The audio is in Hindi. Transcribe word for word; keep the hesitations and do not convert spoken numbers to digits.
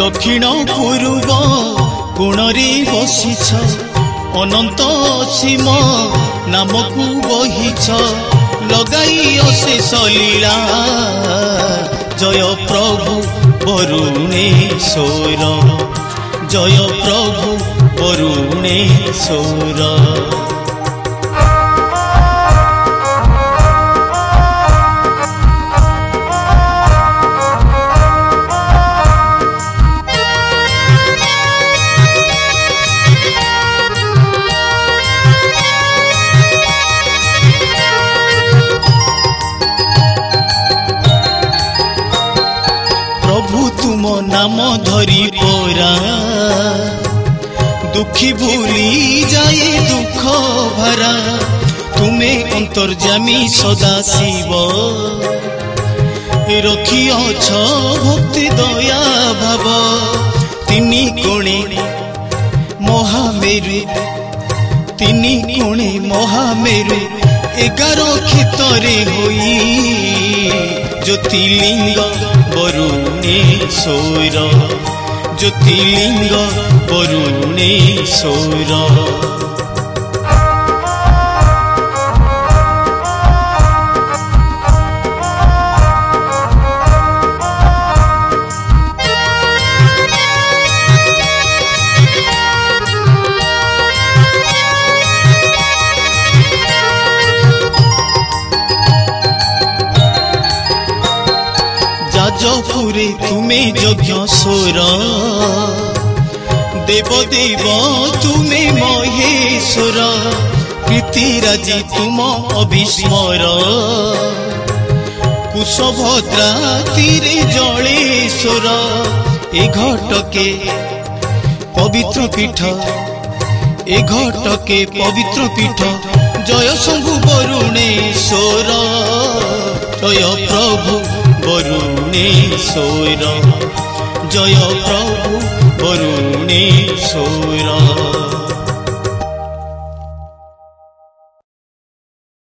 दक्षिण पूर्व कोणरे बसिछ अनंत सीम नामकु बहिछ लगाई अशेष लीला जय प्रभु वरुणेश्वर जय प्रभु वरुणेश्वर। प्रभु तुम नाम धरी पोरा दुखी भूली जाए दुख भरा तुमे अंतर्जामी सदा शिव रखिअछ भक्ति दया भाव तिनी कोणे महामेरु तिनी कोणे महामेरु एगार क्षेत्रे होई ज्योतिर्लिंग वरुणेश्वर ज्योतिर्लिंग वरुणेश्वर। जाजपुरे तुमे यज्ञ स्वर देव देव तुमे महेश्वर प्रीतिराजी तुम अभिस्मर कुशभद्रा तीरे जलेश्वर ए घटके पवित्र पीठ ए घटके पवित्र पीठ जय शंभु वरुणेश्वर जय प्रभु वरुणेश्वर जय प्रभु वरुणेश्वर।